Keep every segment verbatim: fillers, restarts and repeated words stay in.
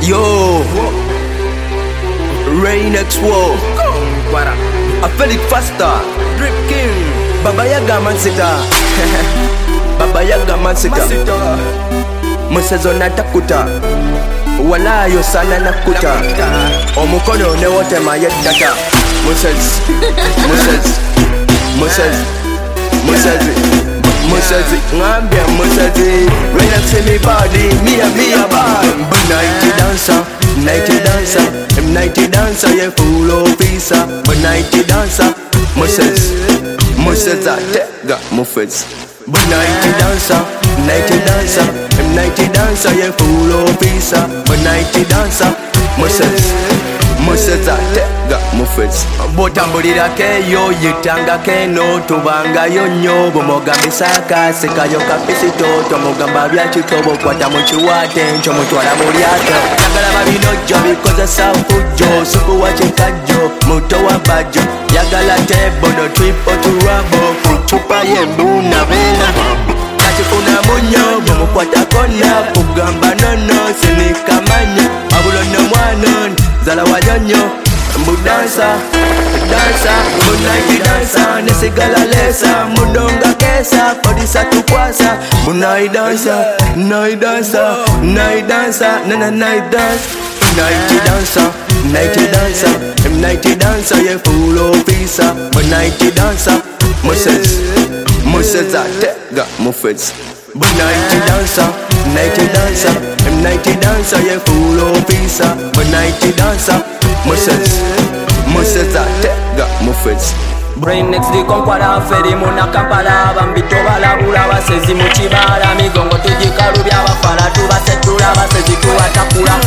Yo, Rain X War, a Felix Faster, Drip King, Baba Yaga Mansita, Baba Yaga Mansita, Musezo Natakuta, Walayo Sana Nakuta, Omukono ne wote mayetata, Muses, Muses, Muses, Muses. Musazi, ngambia Musazi. When I see me body, me a me a bad. But nighty dancer, nighty dancer, I'm nighty dancer, yeah full of visa. But nighty dancer, Musazi, Musazi, tega Musazi. But nighty dancer, nighty dancer, I'm nighty dancer, yeah full of visa. But nighty dancer, Musazi. Musaza tega Musazi. Botambulira keyo yitanga keno tubanga yo nyo bomogambe saka sekayo kapisito tomugamba byakitobo kwata mu kiwate ncho mutwala mu lyato yagala babino jjo bikoza safujo suku wa kikajjo muto wa bajo yagala tebo no tripo turabo kuchupa yembuna bena kachifuna munyo bomukwata kona kugamba nono sinikamanya abulono mwana zala wanyonyo mudansa dansa munaiki dansa nesigala lesa mudonga kesa kodisa tukwasa munai dansa nai dansa nai dansa nana nai dance nighty dancer nighty dancer I'm nighty dancer yeah full of visa but nighty dancer Musazi Musazi tega Musazi but nighty dancer nighty dancer I'm nighty dancer yeah full of visa but nighty dancer Musazi Musazi tega Musazi Brain next di konkwala feri muna kampala bambito balabula basezi mu kibala migongo tujikalubya bafala tubasetula basezi tuwatakula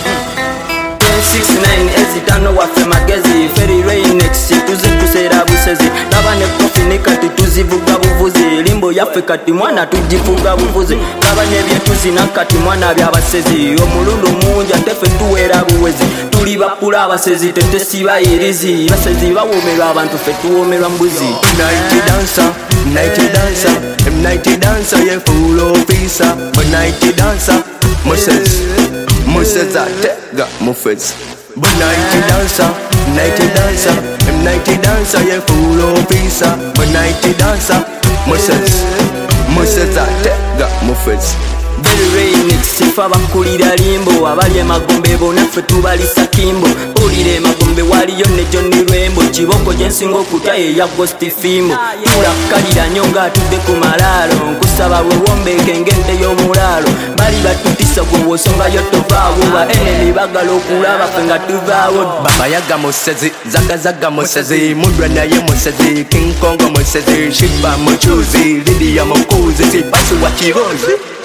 six nine ezitano waffe magezi feri Rain next tuzi tusera busezi nabane kofi kati tuzivuga buvuzi limbo yaffe kati mwana tujifuga buvuzi nabane byetuzi nakati mwana byabasezi omululu munja tefe tuwera buwezi tuli bapula abasezi tetesiba irizi basezi bawomerwa abantu fe tuwomerwa mbuzi nighty dancer nighty dancer I'm nighty dancer yeah full of visa but nighty dancer Musazi Musazi tega Musazi but nighty dancer nighty dancer I'm nighty dancer yeah full of visa but nighty dancer Musazi Musazi tega Musazi Very Rain sifa bakulira limbo abalye magombe bonaffe tubalisa kimbo ulire magombe waliyo ne Johnny Lwembo kiboko jensingo okutaye ya Ghost Fimbo tulakalira nyonga tudde ku malalo nkusaba bwe wombeke ngente y'omulalo bali batutisa gwe wosonga yo tovaawo ba enemy bagala okulaba ffe nga tuvaawo Baba Yaga Musazi zaga zaga Musazi mundwa naye Musazi King Kongo Musazi Shiba Muchuzi Lydia Mukuzi Sipasu wa Kirozi